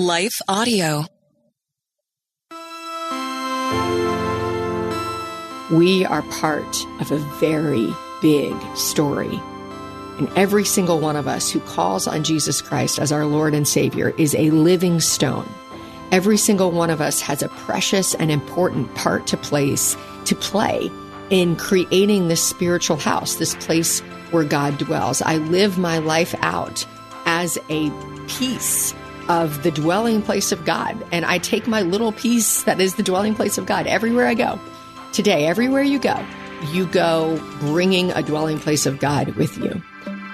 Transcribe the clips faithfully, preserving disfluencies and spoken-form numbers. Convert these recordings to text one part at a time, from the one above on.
Life Audio. We are part of a very big story. And every single one of us who calls on Jesus Christ as our Lord and Savior is a living stone. Every single one of us has a precious and important part to place, to play in creating this spiritual house, this place where God dwells. I live my life out as a piece of the dwelling place of God. And I take my little piece that is the dwelling place of God everywhere I go. Today, everywhere you go, you go bringing a dwelling place of God with you.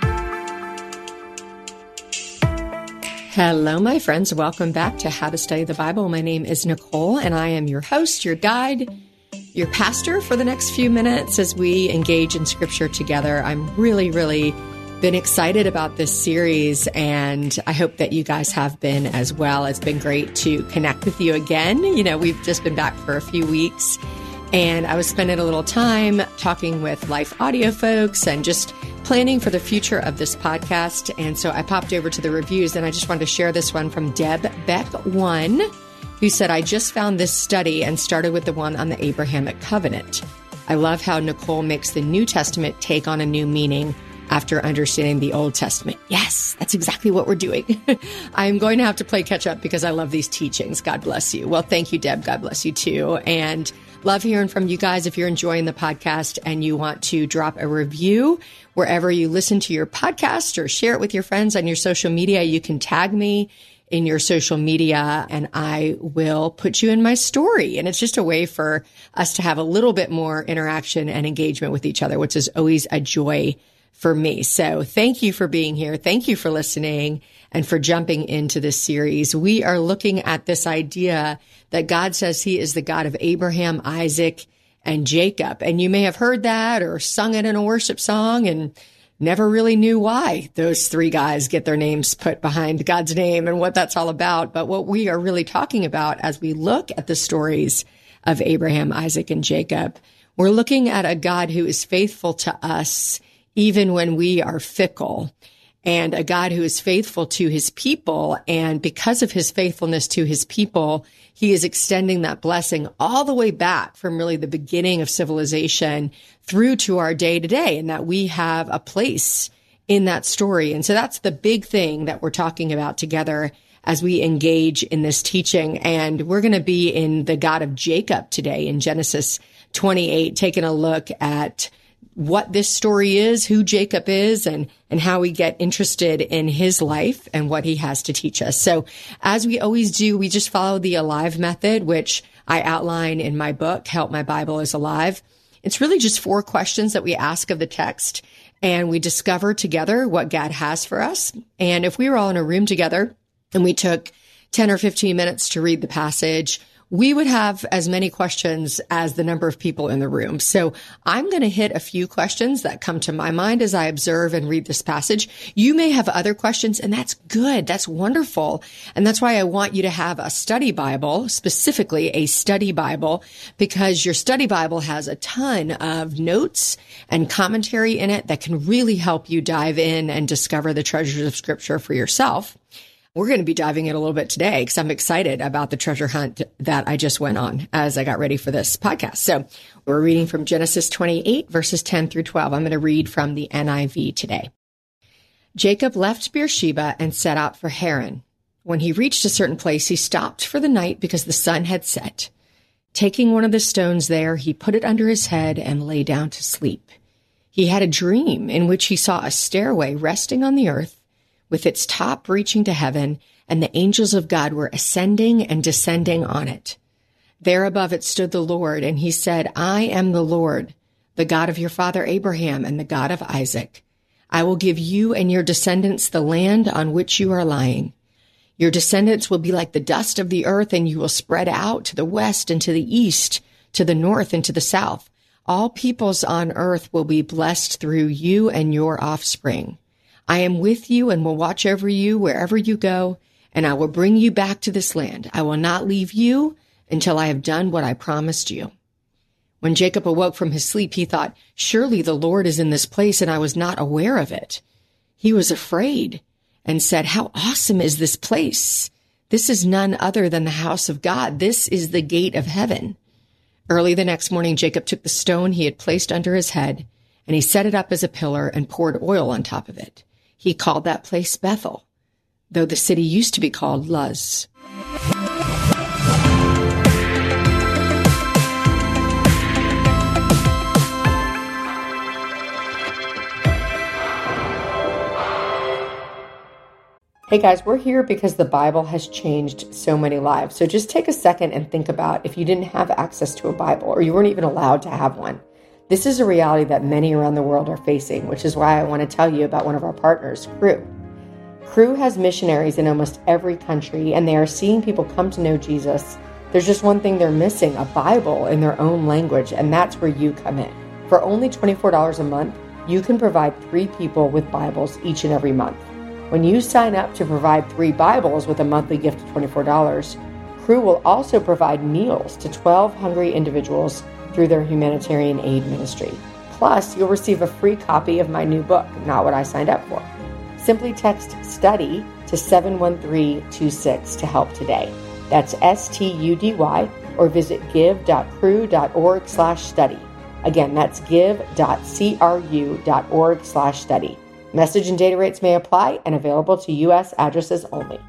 Hello, my friends. Welcome back to How to Study the Bible. My name is Nicole, and I am your host, your guide, your pastor for the next few minutes as we engage in Scripture together. I'm really, really been excited about this series, and I hope that you guys have been as well. It's been great to connect with you again. You know, we've just been back for a few weeks, and I was spending a little time talking with Life Audio folks and just planning for the future of this podcast. And so I popped over to the reviews, and I just wanted to share this one from Deb Beck one, who said, I just found this study and started with the one on the Abrahamic covenant. I love how Nicole makes the New Testament take on a new meaning after understanding the Old Testament. Yes, that's exactly what we're doing. I'm going to have to play catch up because I love these teachings. God bless you. Well, thank you, Deb. God bless you too. And love hearing from you guys. If you're enjoying the podcast and you want to drop a review wherever you listen to your podcast or share it with your friends on your social media, you can tag me in your social media and I will put you in my story. And it's just a way for us to have a little bit more interaction and engagement with each other, which is always a joy for me. So thank you for being here. Thank you for listening and for jumping into this series. We are looking at this idea that God says he is the God of Abraham, Isaac, and Jacob. And you may have heard that or sung it in a worship song and never really knew why those three guys get their names put behind God's name and what that's all about. But what we are really talking about as we look at the stories of Abraham, Isaac, and Jacob, we're looking at a God who is faithful to us even when we are fickle, and a God who is faithful to his people. And because of his faithfulness to his people, he is extending that blessing all the way back from really the beginning of civilization through to our day to day, and that we have a place in that story. And so that's the big thing that we're talking about together as we engage in this teaching. And we're going to be in the God of Jacob today in Genesis twenty-eight, taking a look at what this story is, who Jacob is, and, and how we get interested in his life and what he has to teach us. So as we always do, we just follow the ALIVE method, which I outline in my book, Help My Bible is Alive. It's really just four questions that we ask of the text, and we discover together what God has for us. And if we were all in a room together and we took ten or fifteen minutes to read the passage, we would have as many questions as the number of people in the room. So I'm going to hit a few questions that come to my mind as I observe and read this passage. You may have other questions, and that's good. That's wonderful. And that's why I want you to have a study Bible, specifically a study Bible, because your study Bible has a ton of notes and commentary in it that can really help you dive in and discover the treasures of Scripture for yourself. We're going to be diving in a little bit today because I'm excited about the treasure hunt that I just went on as I got ready for this podcast. So we're reading from Genesis twenty-eight, verses ten through twelve. I'm going to read from the N I V today. Jacob left Beersheba and set out for Haran. When he reached a certain place, he stopped for the night because the sun had set. Taking one of the stones there, he put it under his head and lay down to sleep. He had a dream in which he saw a stairway resting on the earth, with its top reaching to heaven, and the angels of God were ascending and descending on it. There above it stood the Lord, and he said, I am the Lord, the God of your father Abraham and the God of Isaac. I will give you and your descendants the land on which you are lying. Your descendants will be like the dust of the earth, and you will spread out to the west and to the east, to the north and to the south. All peoples on earth will be blessed through you and your offspring. I am with you and will watch over you wherever you go, and I will bring you back to this land. I will not leave you until I have done what I promised you. When Jacob awoke from his sleep, he thought, surely the Lord is in this place, and I was not aware of it. He was afraid and said, how awesome is this place! This is none other than the house of God. This is the gate of heaven. Early the next morning, Jacob took the stone he had placed under his head, and he set it up as a pillar and poured oil on top of it. He called that place Bethel, though the city used to be called Luz. Hey guys, we're here because the Bible has changed so many lives. So just take a second and think about if you didn't have access to a Bible or you weren't even allowed to have one. This is a reality that many around the world are facing, which is why I want to tell you about one of our partners, Cru. Cru has missionaries in almost every country, and they are seeing people come to know Jesus. There's just one thing they're missing, a Bible in their own language, and that's where you come in. For only twenty-four dollars a month, you can provide three people with Bibles each and every month. When you sign up to provide three Bibles with a monthly gift of twenty-four dollars, Cru will also provide meals to twelve hungry individuals through their humanitarian aid ministry. Plus, you'll receive a free copy of my new book, Not What I Signed Up For. Simply text STUDY to seven one three two six to help today. That's S T U D Y, or visit give.cru.org slash study. Again, that's give.cru.org slash study. Message and data rates may apply and available to U S addresses only.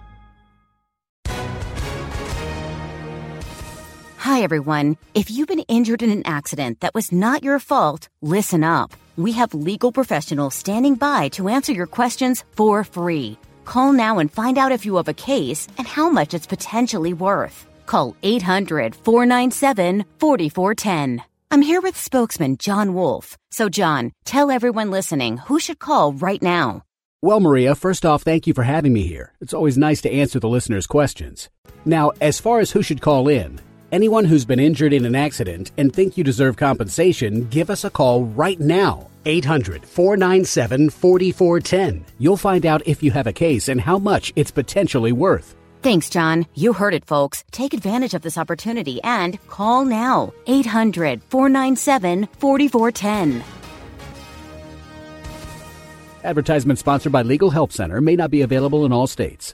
Hi, everyone. If you've been injured in an accident that was not your fault, listen up. We have legal professionals standing by to answer your questions for free. Call now and find out if you have a case and how much it's potentially worth. Call eight hundred, four nine seven, four four one zero. I'm here with spokesman John Wolf. So, John, tell everyone listening who should call right now. Well, Maria, first off, thank you for having me here. It's always nice to answer the listeners' questions. Now, as far as who should call in, anyone who's been injured in an accident and think you deserve compensation, give us a call right now. eight hundred, four nine seven, four four one zero. You'll find out if you have a case and how much it's potentially worth. Thanks, John. You heard it, folks. Take advantage of this opportunity and call now. eight hundred, four nine seven, four four one zero. Advertisement sponsored by Legal Help Center. May not be available in all states.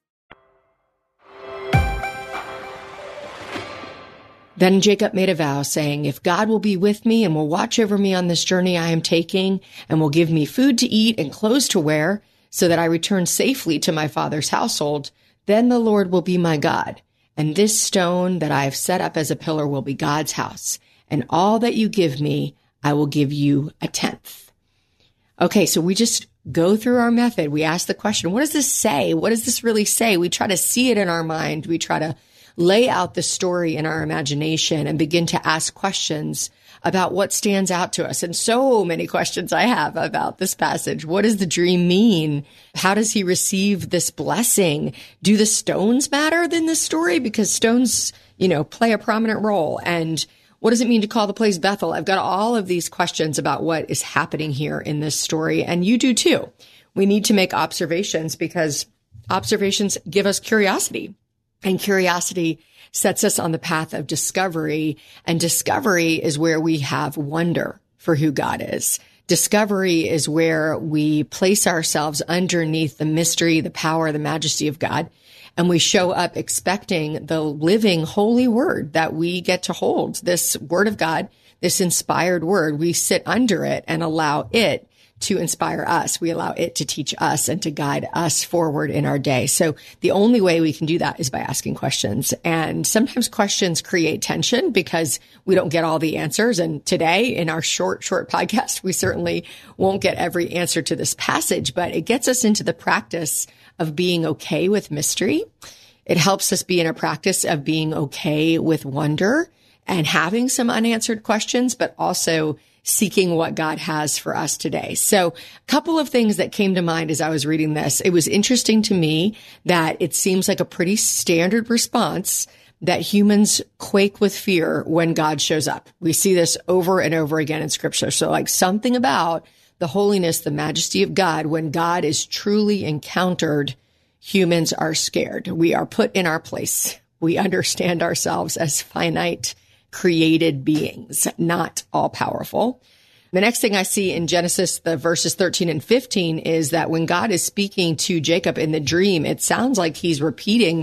Then Jacob made a vow, saying, if God will be with me and will watch over me on this journey I am taking, and will give me food to eat and clothes to wear, so that I return safely to my father's household, then the Lord will be my God, and this stone that I have set up as a pillar will be God's house, and all that you give me, I will give you a tenth. Okay, so we just go through our method. We ask the question, what does this say? What does this really say? We try to see it in our mind. We try to lay out the story in our imagination and begin to ask questions about what stands out to us. And so many questions I have about this passage. What does the dream mean? How does he receive this blessing? Do the stones matter in this story? Because stones, you know, play a prominent role. And what does it mean to call the place Bethel? I've got all of these questions about what is happening here in this story. And you do too. We need to make observations because observations give us curiosity. And curiosity sets us on the path of discovery. And discovery is where we have wonder for who God is. Discovery is where we place ourselves underneath the mystery, the power, the majesty of God. And we show up expecting the living, holy word that we get to hold. This word of God, this inspired word, we sit under it and allow it to inspire us. We allow it to teach us and to guide us forward in our day. So the only way we can do that is by asking questions. And sometimes questions create tension because we don't get all the answers. And today in our short, short podcast, we certainly won't get every answer to this passage, but it gets us into the practice of being okay with mystery. It helps us be in a practice of being okay with wonder and having some unanswered questions, but also seeking what God has for us today. So a couple of things that came to mind as I was reading this. It was interesting to me that it seems like a pretty standard response that humans quake with fear when God shows up. We see this over and over again in scripture. So like something about the holiness, the majesty of God, when God is truly encountered, humans are scared. We are put in our place. We understand ourselves as finite, created beings, not all powerful. The next thing I see in Genesis, the verses thirteen and fifteen, is that when God is speaking to Jacob in the dream, it sounds like he's repeating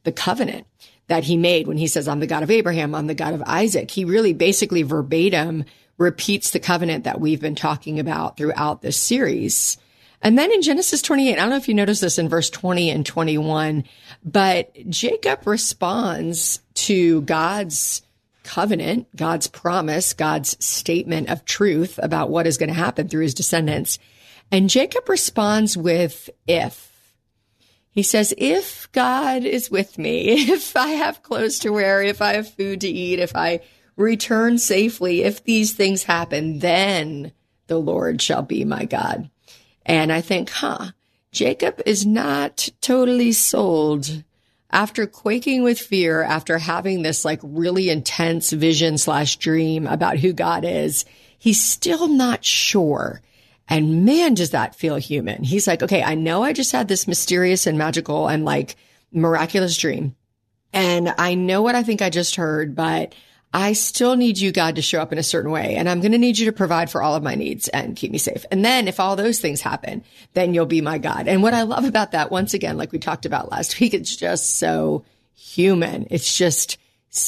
the covenant that he made when he says, I'm the God of Abraham, I'm the God of Isaac. He really basically verbatim repeats the covenant that we've been talking about throughout this series. And then in Genesis twenty-eight, I don't know if you noticed this in verse twenty and twenty-one, but Jacob responds to God's covenant, God's promise, God's statement of truth about what is going to happen through his descendants. And Jacob responds with if. He says, if God is with me, if I have clothes to wear, if I have food to eat, if I return safely, if these things happen, then the Lord shall be my God. And I think, huh, Jacob is not totally sold. After quaking with fear, after having this like really intense vision slash dream about who God is, he's still not sure. And man, does that feel human. He's like, okay, I know I just had this mysterious and magical and like miraculous dream. And I know what I think I just heard, but I still need you, God, to show up in a certain way. And I'm going to need you to provide for all of my needs and keep me safe. And then if all those things happen, then you'll be my God. And what I love about that, once again, like we talked about last week, it's just so human. It's just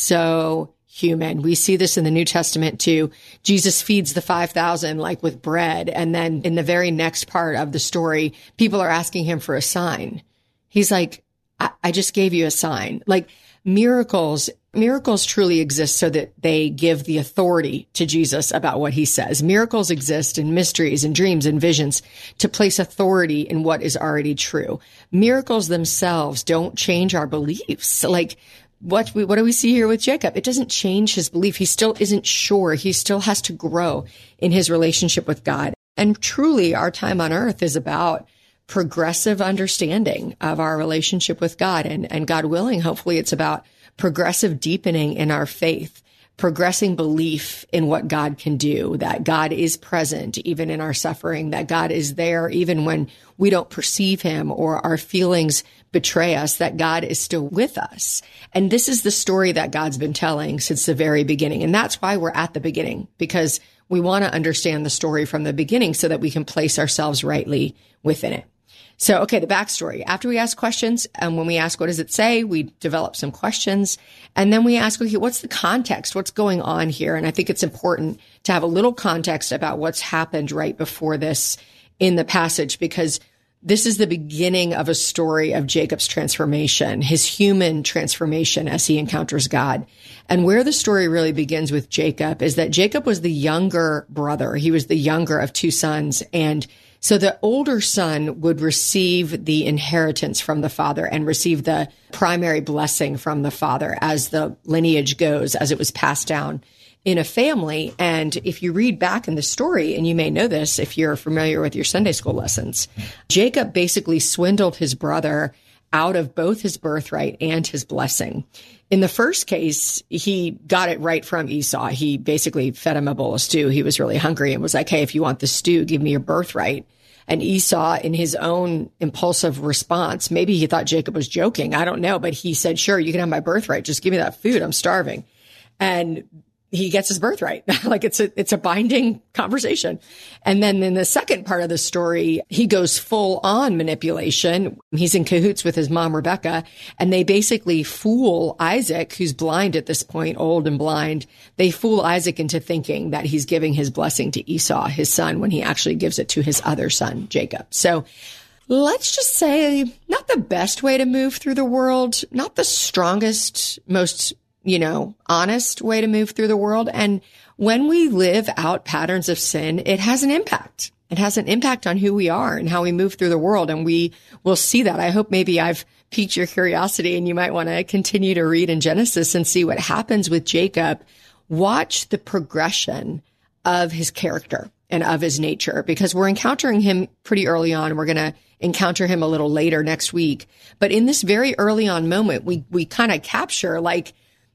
so human. We see this in the New Testament too. Jesus feeds the five thousand like with bread. And then in the very next part of the story, people are asking him for a sign. He's like, I, I just gave you a sign. Like miracles, miracles truly exist so that they give the authority to Jesus about what he says. Miracles exist in mysteries and dreams and visions to place authority in what is already true. Miracles themselves don't change our beliefs. Like, What we, what do we see here with Jacob? It doesn't change his belief. He still isn't sure. He still has to grow in his relationship with God. And truly, our time on earth is about progressive understanding of our relationship with God. And, and God willing, hopefully it's about progressive deepening in our faith, progressing belief in what God can do, that God is present even in our suffering, that God is there even when we don't perceive him or our feelings betray us, that God is still with us. And this is the story that God's been telling since the very beginning. And that's why we're at the beginning, because we want to understand the story from the beginning so that we can place ourselves rightly within it. So, okay, the backstory. After we ask questions, and when we ask, what does it say? We develop some questions. And then we ask, okay, what's the context? What's going on here? And I think it's important to have a little context about what's happened right before this in the passage, because this is the beginning of a story of Jacob's transformation, his human transformation as he encounters God. And where the story really begins with Jacob is that Jacob was the younger brother. He was the younger of two sons. And so the older son would receive the inheritance from the father and receive the primary blessing from the father as the lineage goes, as it was passed down in a family. And if you read back in the story, and you may know this if you're familiar with your Sunday school lessons, Jacob basically swindled his brother out of both his birthright and his blessing. In the first case, he got it right from Esau. He basically fed him a bowl of stew. He was really hungry and was like, hey, if you want the stew, give me your birthright. And Esau, in his own impulsive response, maybe he thought Jacob was joking. I don't know. But he said, sure, you can have my birthright. Just give me that food. I'm starving. And he gets his birthright. Like it's a, it's a binding conversation. And then in the second part of the story, he goes full on manipulation. He's in cahoots with his mom, Rebecca, and they basically fool Isaac, who's blind at this point, old and blind. They fool Isaac into thinking that he's giving his blessing to Esau, his son, when he actually gives it to his other son, Jacob. So let's just say not the best way to move through the world, not the strongest, most you know, honest way to move through the world. And when we live out patterns of sin, it has an impact. It has an impact on who we are and how we move through the world. And we will see that. I hope maybe I've piqued your curiosity and you might want to continue to read in Genesis and see what happens with Jacob. Watch the progression of his character and of his nature, because we're encountering him pretty early on. We're going to encounter him a little later next week. But in this very early on moment, we, we kind of capture like,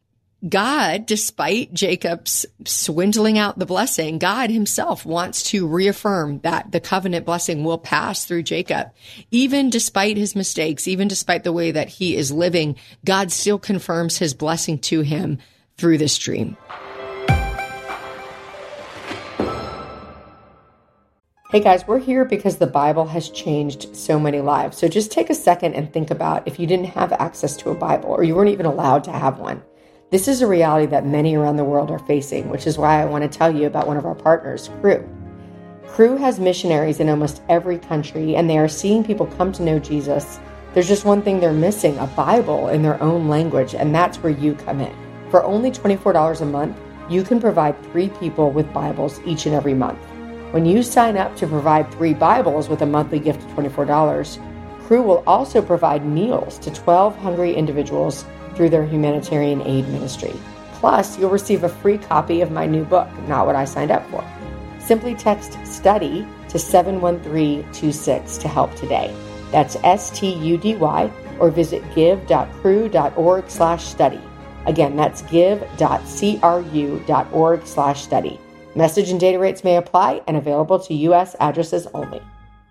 God, despite Jacob's swindling out the blessing, God himself wants to reaffirm that the covenant blessing will pass through Jacob. Even despite his mistakes, even despite the way that he is living, God still confirms his blessing to him through this dream. Hey guys, we're here because the Bible has changed so many lives. So just take a second and think about if you didn't have access to a Bible or you weren't even allowed to have one. This is a reality that many around the world are facing, which is why I want to tell you about one of our partners, Cru. Cru has missionaries in almost every country, and they are seeing people come to know Jesus. There's just one thing they're missing, a Bible in their own language, and that's where you come in. For only twenty-four dollars a month, you can provide three people with Bibles each and every month. When you sign up to provide three Bibles with a monthly gift of twenty-four dollars, Cru will also provide meals to twelve hungry individuals through their humanitarian aid ministry. Plus, you'll receive a free copy of my new book, Not What I Signed Up For. Simply text STUDY to seven one three two six to help today. That's S T U D Y, or visit give.cru.org slash study. Again, that's give.cru.org slash study. Message and data rates may apply and available to U S addresses only.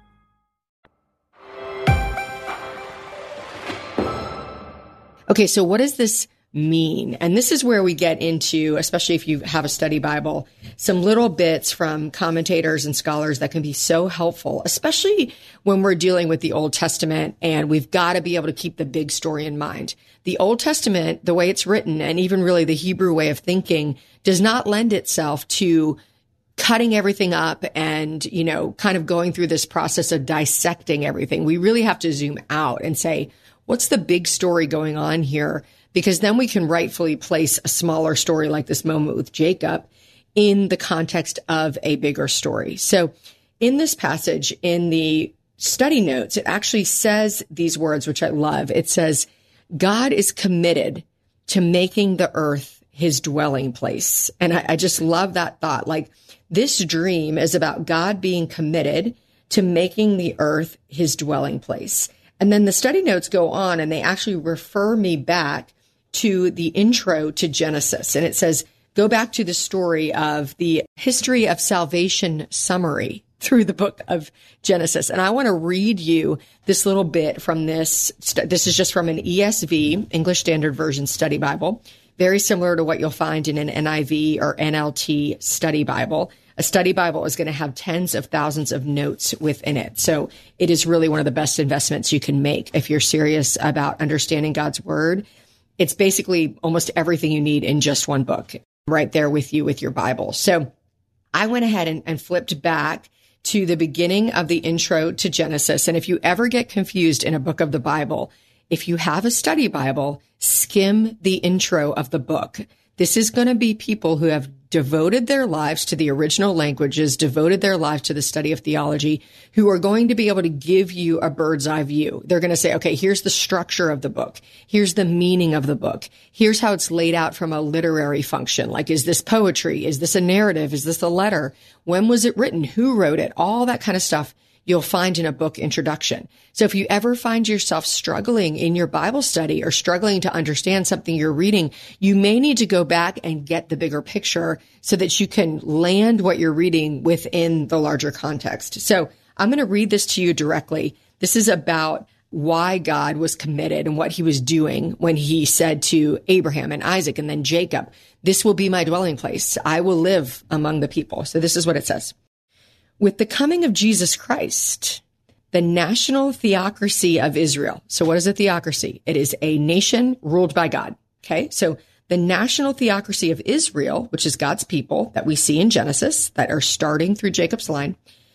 Okay, so what does this mean? And this is where we get into, especially if you have a study Bible, some little bits from commentators and scholars that can be so helpful, especially when we're dealing with the Old Testament and we've got to be able to keep the big story in mind. The Old Testament, the way it's written, and even really the Hebrew way of thinking, does not lend itself to cutting everything up and, you know, kind of going through this process of dissecting everything. We really have to zoom out and say, what's the big story going on here? Because then we can rightfully place a smaller story like this moment with Jacob in the context of a bigger story. So in this passage, in the study notes, it actually says these words, which I love. It says, God is committed to making the earth his dwelling place. And I, I just love that thought. Like, this dream is about God being committed to making the earth his dwelling place. And then the study notes go on and they actually refer me back to the intro to Genesis. And it says, go back to the story of the history of salvation summary through the book of Genesis. And I want to read you this little bit from this. This is just from an E S V, English Standard Version study Bible, very similar to what you'll find in an N I V or N L T study Bible. A study Bible is going to have tens of thousands of notes within it. So it is really one of the best investments you can make if you're serious about understanding God's word. It's basically almost everything you need in just one book right there with you with your Bible. So I went ahead and, and flipped back to the beginning of the intro to Genesis. And if you ever get confused in a book of the Bible, if you have a study Bible, skim the intro of the book. This is going to be people who have devoted their lives to the original languages, devoted their lives to the study of theology, who are going to be able to give you a bird's eye view. They're going to say, okay, here's the structure of the book. Here's the meaning of the book. Here's how it's laid out from a literary function. Like, is this poetry? Is this a narrative? Is this a letter? When was it written? Who wrote it? All that kind of stuff you'll find in a book introduction. So if you ever find yourself struggling in your Bible study or struggling to understand something you're reading, you may need to go back and get the bigger picture so that you can land what you're reading within the larger context. So I'm going to read this to you directly. This is about why God was committed and what he was doing when he said to Abraham and Isaac and then Jacob, this will be my dwelling place. I will live among the people. So this is what it says. With the coming of Jesus Christ, the national theocracy of Israel. So what is a theocracy? It is a nation ruled by God. Okay. So the national theocracy of Israel, which is God's people that we see in Genesis that are starting through Jacob's line,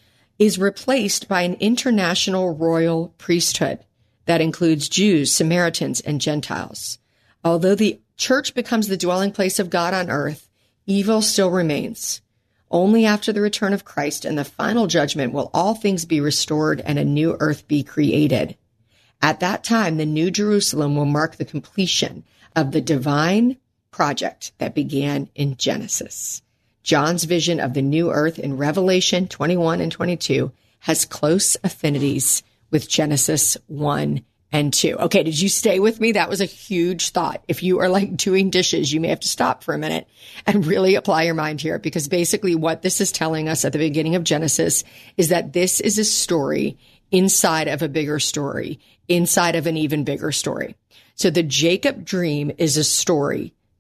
is replaced by an international royal priesthood that includes Jews, Samaritans, and Gentiles. Although the church becomes the dwelling place of God on earth, evil still remains. Only after the return of Christ and the final judgment will all things be restored and a new earth be created. At that time, the New Jerusalem will mark the completion of the divine project that began in Genesis. John's vision of the new earth in Revelation twenty-one and twenty-two has close affinities with Genesis one and two. Okay, did you stay with me? That was a huge thought. If you are like doing dishes, you may have to stop for a minute and really apply your mind here, because basically what this is telling us at the beginning of Genesis is that this is a story inside of a bigger story, inside of an even bigger story. So the Jacob dream is a story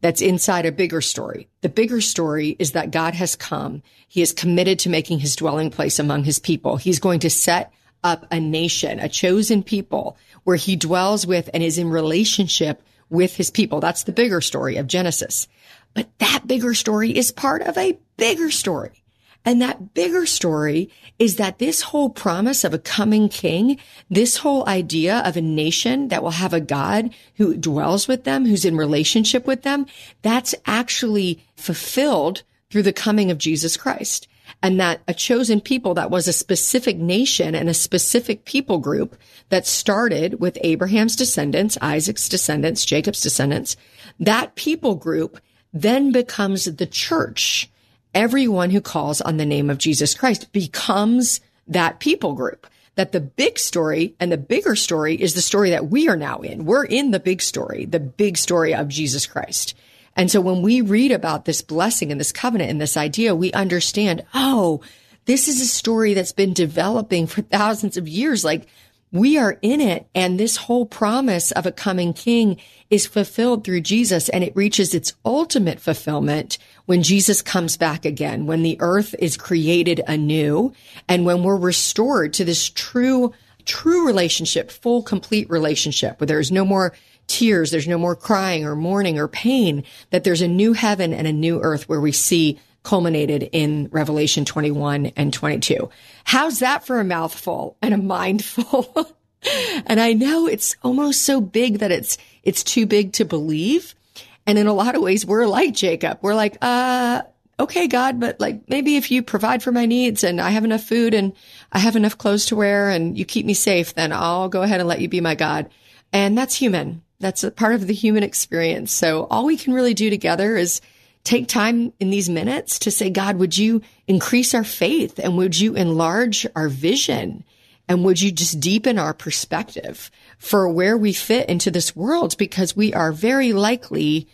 that's inside a bigger story. The bigger story is that God has come. He is committed to making his dwelling place among his people. He's going to set up a nation, a chosen people, where he dwells with and is in relationship with his people. That's the bigger story of Genesis. But that bigger story is part of a bigger story. And that bigger story is that this whole promise of a coming king, this whole idea of a nation that will have a God who dwells with them, who's in relationship with them, that's actually fulfilled through the coming of Jesus Christ. And that a chosen people that was a specific nation and a specific people group that started with Abraham's descendants, Isaac's descendants, Jacob's descendants, that people group then becomes the church. Everyone who calls on the name of Jesus Christ becomes that people group. That the big story and the bigger story is the story that we are now in. We're in the big story, the big story of Jesus Christ. And so when we read about this blessing and this covenant and this idea, we understand, oh, this is a story that's been developing for thousands of years. Like, we are in it, and this whole promise of a coming king is fulfilled through Jesus, and it reaches its ultimate fulfillment when Jesus comes back again, when the earth is created anew, and when we're restored to this true, true relationship, full, complete relationship, where there's no more tears, there's no more crying or mourning or pain, that there's a new heaven and a new earth where we see culminated in Revelation twenty-one and twenty-two. How's that for a mouthful and a mindful? And I know it's almost so big that it's it's too big to believe. And in a lot of ways, we're like Jacob. We're like, uh, okay, God, but like maybe if you provide for my needs and I have enough food and I have enough clothes to wear and you keep me safe, then I'll go ahead and let you be my God. And that's human. That's a part of the human experience. So all we can really do together is take time in these minutes to say, God, would you increase our faith, and would you enlarge our vision, and would you just deepen our perspective for where we fit into this world, because we are very likely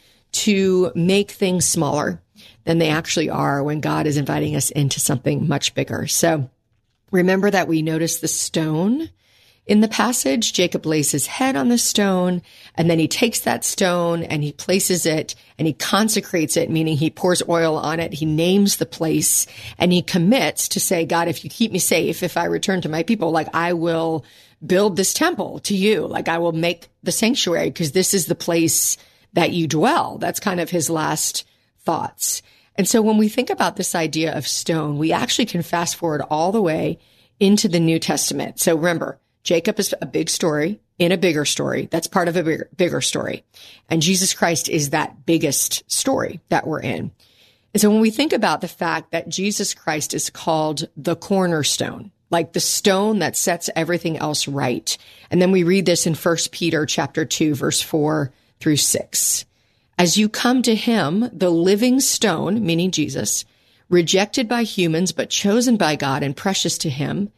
to make things smaller than they actually are when God is inviting us into something much bigger. So remember that we notice the stone in the passage. Jacob lays his head on the stone, and then he takes that stone and he places it and he consecrates it, meaning he pours oil on it. He names the place and he commits to say, God, if you keep me safe, if I return to my people, like I will build this temple to you. Like I will make the sanctuary because this is the place that you dwell. That's kind of his last thoughts. And so when we think about this idea of stone, we actually can fast forward all the way into the New Testament. So remember, Jacob is a big story in a bigger story. That's part of a bigger, bigger story. And Jesus Christ is that biggest story that we're in. And so when we think about the fact that Jesus Christ is called the cornerstone, like the stone that sets everything else right. And then we read this in First Peter chapter two, verse four through six. As you come to him, the living stone, meaning Jesus, rejected by humans, but chosen by God and precious to him,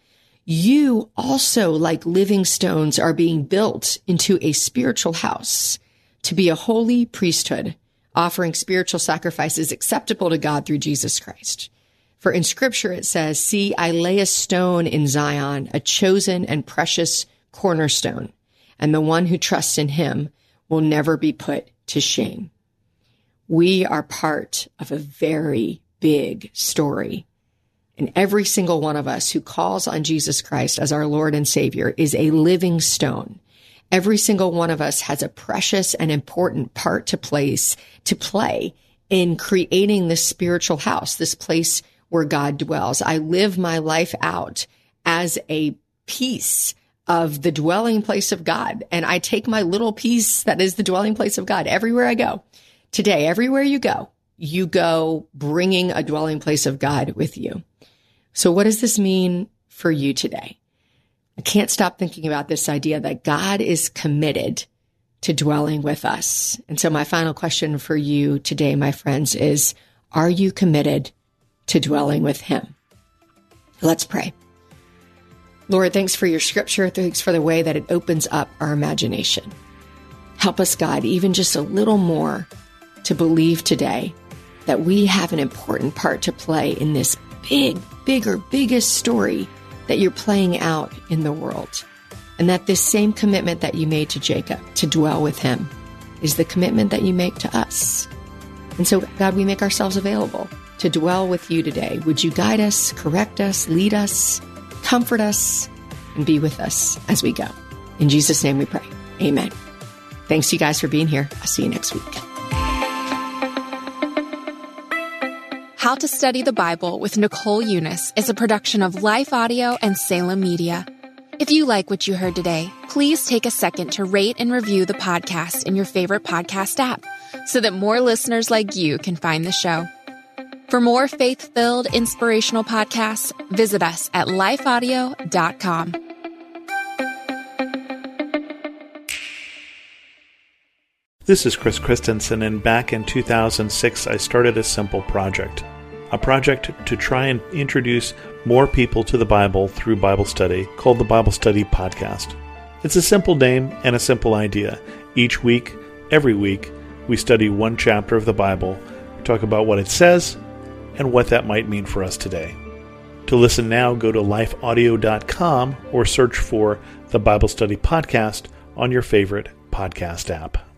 you also, like living stones, are being built into a spiritual house to be a holy priesthood, offering spiritual sacrifices acceptable to God through Jesus Christ. For in Scripture it says, see, I lay a stone in Zion, a chosen and precious cornerstone, and the one who trusts in him will never be put to shame. We are part of a very big story. And every single one of us who calls on Jesus Christ as our Lord and Savior is a living stone. Every single one of us has a precious and important part to place, to play in creating this spiritual house, this place where God dwells. I live my life out as a piece of the dwelling place of God. And I take my little piece that is the dwelling place of God everywhere I go. Today, everywhere you go, you go bringing a dwelling place of God with you. So what does this mean for you today? I can't stop thinking about this idea that God is committed to dwelling with us. And so my final question for you today, my friends, is, are you committed to dwelling with him? Let's pray. Lord, thanks for your scripture. Thanks for the way that it opens up our imagination. Help us, God, even just a little more to believe today that we have an important part to play in this big, bigger, biggest story that you're playing out in the world. And that this same commitment that you made to Jacob to dwell with him is the commitment that you make to us. And so, God, we make ourselves available to dwell with you today. Would you guide us, correct us, lead us, comfort us, and be with us as we go? In Jesus' name we pray. Amen. Thanks, you guys, for being here. I'll see you next week. How to Study the Bible with Nicole Eunice is a production of Life Audio and Salem Media. If you like what you heard today, please take a second to rate and review the podcast in your favorite podcast app so that more listeners like you can find the show. For more faith-filled, inspirational podcasts, visit us at life audio dot com. This is Chris Christensen, and back in two thousand six, I started a simple project. A project to try and introduce more people to the Bible through Bible study called the Bible Study Podcast. It's a simple name and a simple idea. Each week, every week, we study one chapter of the Bible, talk about what it says, and what that might mean for us today. To listen now, go to life audio dot com or search for the Bible Study Podcast on your favorite podcast app.